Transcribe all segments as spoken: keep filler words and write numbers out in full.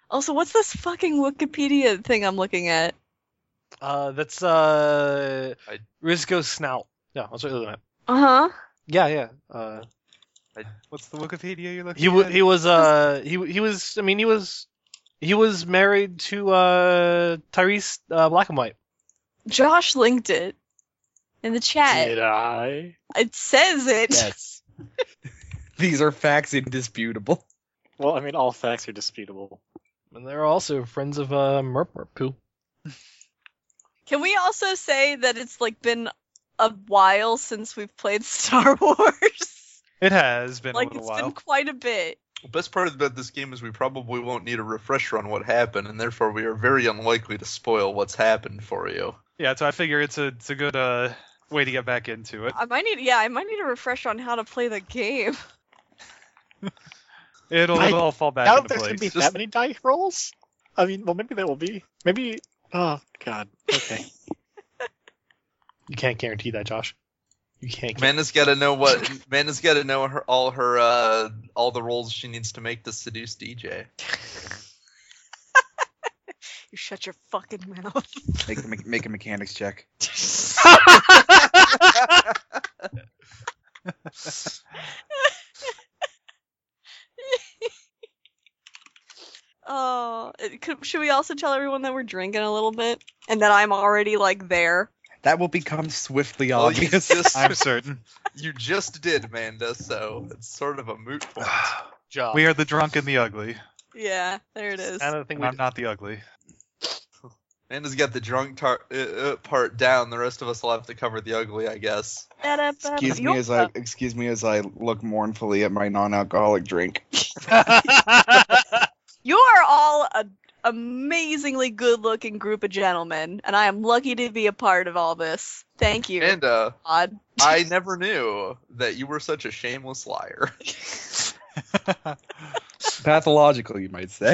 Also, what's this fucking Wikipedia thing I'm looking at? Uh, that's uh, I- Rizzo's snout. Yeah, that's what you're looking at. Uh-huh. Yeah, yeah. Uh, What's the Wikipedia you're looking he w- at? he was uh he he was I mean he was he was married to uh Tyrese uh, Black and White. Josh linked it in the chat. Did I? It says it. Yes. These are facts indisputable. Well, I mean, all facts are disputable. And they're also friends of uh Merp Merp Poo. Can we also say that it's like been a while since we've played Star Wars? It has been like a little it's while. been quite a bit. The best part about this game is we probably won't need a refresher on what happened, and therefore we are very unlikely to spoil what's happened for you. Yeah, so I figure it's a it's a good uh way to get back into it. I might need, yeah, I might need a refresher on how to play the game. It'll, I it'll all fall back Doubt into there's gonna place. be that many die rolls. I mean, well, maybe there will be. Maybe. Oh God. Okay. You can't guarantee that, Josh. You can't. Guarantee. Amanda's got to know what. Amanda's got to know her all her uh, all the roles she needs to make to seduce D J. You shut your fucking mouth. Make, make, make a mechanics check. Oh, it could, should we also tell everyone that we're drinking a little bit and that I'm already like there? That will become swiftly Well, you obvious. just, I'm certain. you just did, Amanda, so it's sort of a moot point. Job. We are the drunk and the ugly. Yeah, there it is. Kind of the thing And we I'm not the ugly. Amanda's got the drunk tar- uh, uh, part down. The rest of us will have to cover the ugly, I guess. Excuse me as I excuse me as I look mournfully at my non-alcoholic drink. You are all an amazingly good-looking group of gentlemen, and I am lucky to be a part of all this. Thank you. And uh, God. I never knew that you were such a shameless liar. Pathological, you might say.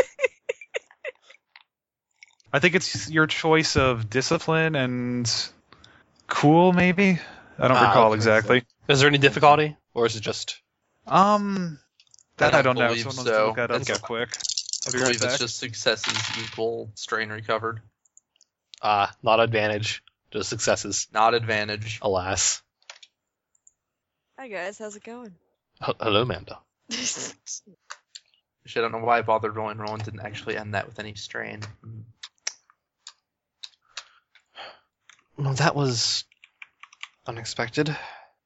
I think it's your choice of discipline and cool, maybe? I don't Ah, recall okay, exactly. Is there any difficulty, or is it just? Um, that I I don't don't know. believe Someone so. wants to look that up It's- real quick. I I'll be right believe it's back. just successes equal strain recovered, Ah, not advantage, just successes. not advantage. Alas. Hi guys, how's it going? H- hello, Amanda. Shit, I don't know why I bothered rolling. Rolling didn't actually end that with any strain. Hmm. Well, that was unexpected.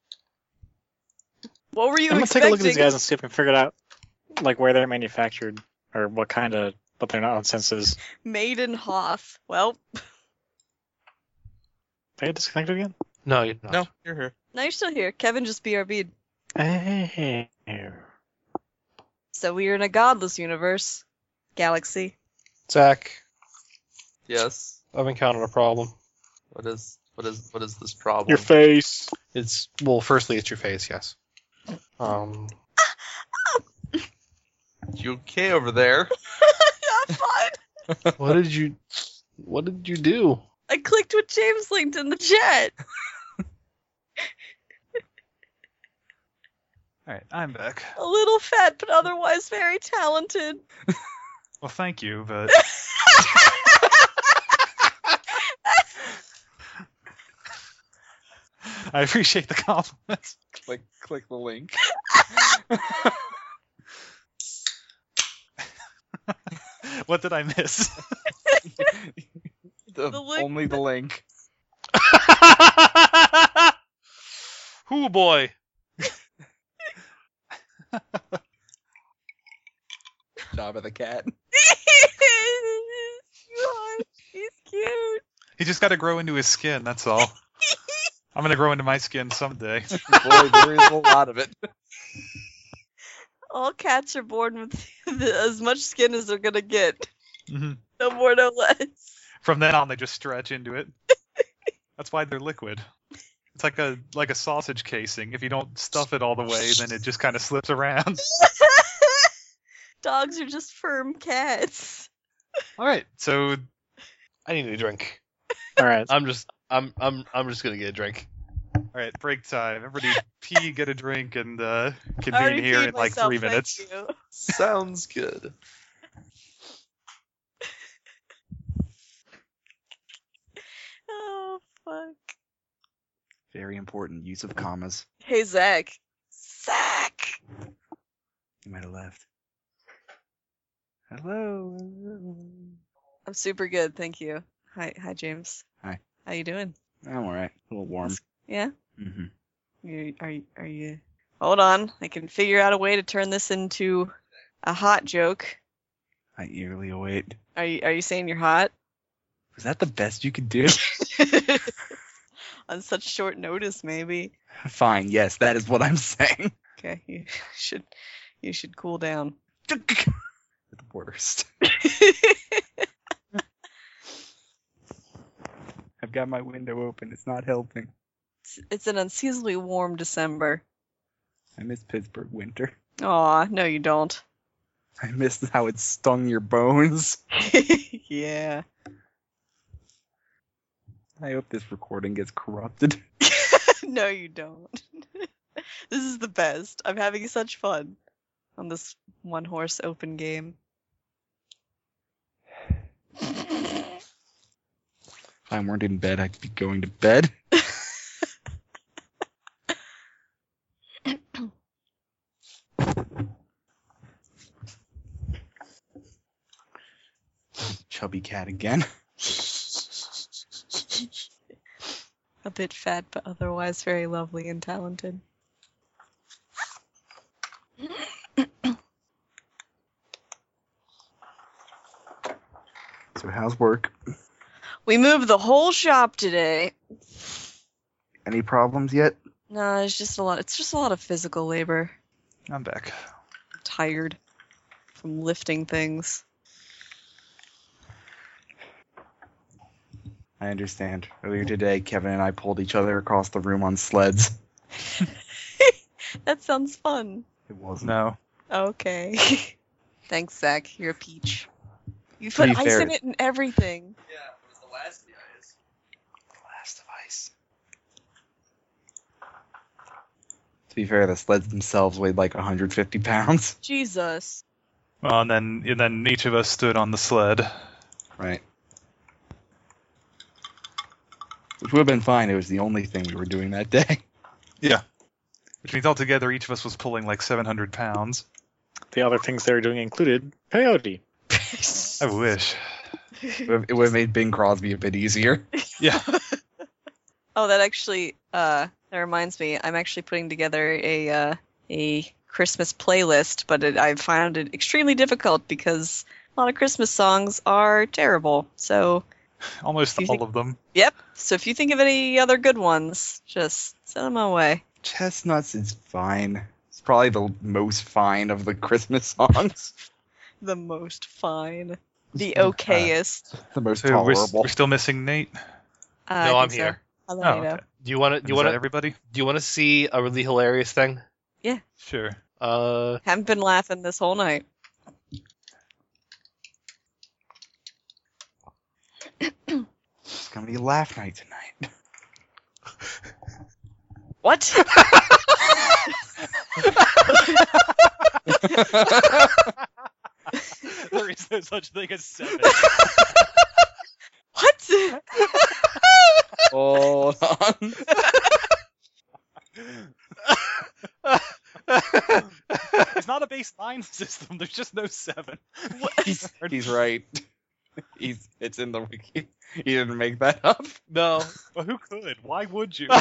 What were you I'm gonna expecting? take a look at these guys and see if I can figure it out, like where they're manufactured or what kind of what their nonsense is. Made in Hoth. Well, Did I get disconnected again? No, you're not. No, you're here. now you're still here. Kevin just B R B'd. Hey. So we're in a godless universe. Galaxy. Zach, Yes. I've encountered a problem. What is what is what is this problem? Your face. It's well, firstly, it's your face. Yes. Um. You okay over there? I'm fine. What did you? What did you do? I clicked what James linked in the chat. Alright, I'm back. A little fat, but otherwise very talented. Well, thank you, but I appreciate the compliments. Click click the link. What did I miss? The, The link- only the link. Hoo boy. Job of the cat. God, he's cute. He just got to grow into his skin, that's all. I'm going to grow into my skin someday. Boy, there is a lot of it. All cats are born with the, as much skin as they're gonna get. Mhm. No more, no less. From then on, they just stretch into it. That's why they're liquid. It's like a like a sausage casing. If you don't stuff it all the way, then it just kind of slips around. Dogs are just firm cats. All right, so I need a drink. All right. I'm just. I'm. I'm. I'm just gonna get a drink. all right, break time. Everybody pee, get a drink, and uh, I already convene here peed in like myself, three thank minutes. you. Sounds good. fuck? Very important use of commas. Hey, Zach. Zach! You might have left. Hello. I'm super good, thank you. Hi, hi, James. Hi. How you doing? I'm alright. A little warm. Yeah? Mm-hmm. You, are you, are you... Hold on. I can figure out a way to turn this into a hot joke. I eagerly await. Are you, are you saying you're hot? Was that the best you could do? On such short notice, maybe. Fine, yes, that is what I'm saying. Okay, you should, you should cool down. The worst. I've got my window open. It's not helping. It's, it's an unseasonably warm December. I miss Pittsburgh winter. Aw, no you don't. I miss how it stung your bones. Yeah. I hope this recording gets corrupted. No you don't. This is the best. I'm having such fun on this one horse open game. If I weren't in bed, I'd be going to bed. Chubby cat again. A bit fat, but otherwise very lovely and talented. So how's work? We moved the whole shop today. Any problems yet? No, it's just a lot. It's just a lot of physical labor. I'm back. I'm tired from lifting things. I understand. Earlier today, Kevin and I pulled each other across the room on sleds. That sounds fun. It wasn't. No. Okay. Thanks, Zach. You're a peach. You To put be ice fair- in it and everything. Yeah, it was the last of the ice. Last of ice. To be fair, the sleds themselves weighed like one hundred fifty pounds. Jesus. Well, and then and then each of us stood on the sled. Right. Which would have been fine. It was the only thing we were doing that day. Yeah. Which means altogether each of us was pulling like seven hundred pounds. The other things they were doing included peyote. I wish. It would have- it would have made Bing Crosby a bit easier. Yeah. Oh, that actually, uh, that reminds me. I'm actually putting together a, uh, a Christmas playlist, but it, I found it extremely difficult because a lot of Christmas songs are terrible. So, Almost Do you all think- of them. yep. So if you think of any other good ones, just send them my way. Chestnuts is fine. It's probably the most fine of the Christmas songs. The most fine. The Uh, okayest. the most So we're, tolerable. we're still missing Nate. Uh, No, I I'm think so. here. I'll Oh, let you know. okay. Do you want to? Do you Is want that to? everybody? Do you want to see a really hilarious thing? Sure. Uh, Haven't been laughing this whole night. It's gonna be a laugh night tonight. What? There is no such thing as seven. What? Hold on. It's not a base nine system. There's just no seven. He's, he's right. He's it's in the wiki. He didn't make that up. no. Well, who could? Why would you?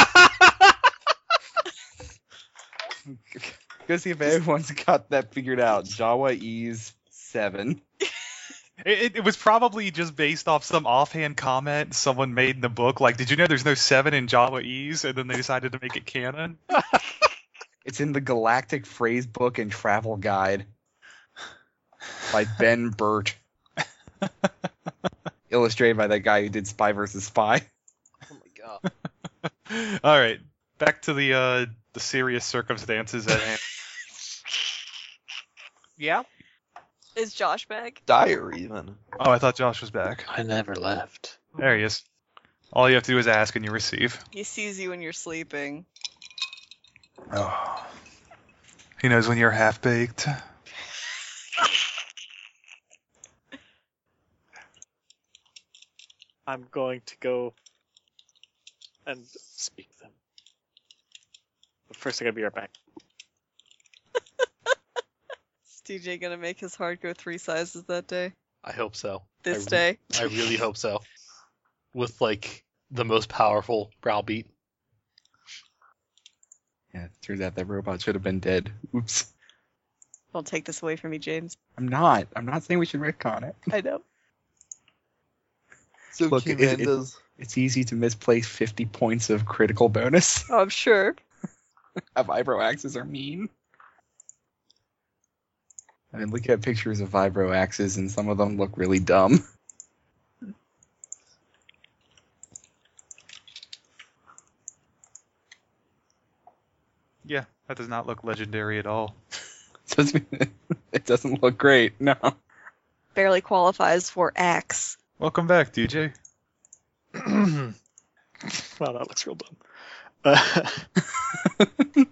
Go see if everyone's got that figured out. Jawa Ease seven. It, it, it was probably just based off some offhand comment someone made in the book. Like, did you know there's no seven in Java Ease? And then they decided to make it canon. It's in the Galactic Phrase Book and Travel Guide by Ben Burt. Illustrated by that guy who did Spy versus Spy. Oh my god. All right, back to the uh, the serious circumstances at hand. Yeah. Is Josh back? Dire, even. Oh, I thought Josh was back. I never left. There he is. All you have to do is ask and you receive. He sees you when you're sleeping. Oh. He knows when you're half baked. I'm going to go and speak them. But first, I gotta be right back. Is T J gonna make his heart go three sizes that day? I hope so. This I, day? I really hope so. With like the most powerful browbeat. Yeah, turns out that robot should have been dead. Oops. Don't take this away from me, James. I'm not. I'm not saying we should retcon it. I know. So Look, it- it- Keyman It's easy to misplace fifty points of critical bonus. Oh, I'm sure. Vibro axes are mean. I mean, look at pictures of vibro axes, and some of them look really dumb. Yeah, that does not look legendary at all. It doesn't, it doesn't look great. No. Barely qualifies for axe. Welcome back, D J. Wow, that looks real dumb. Uh,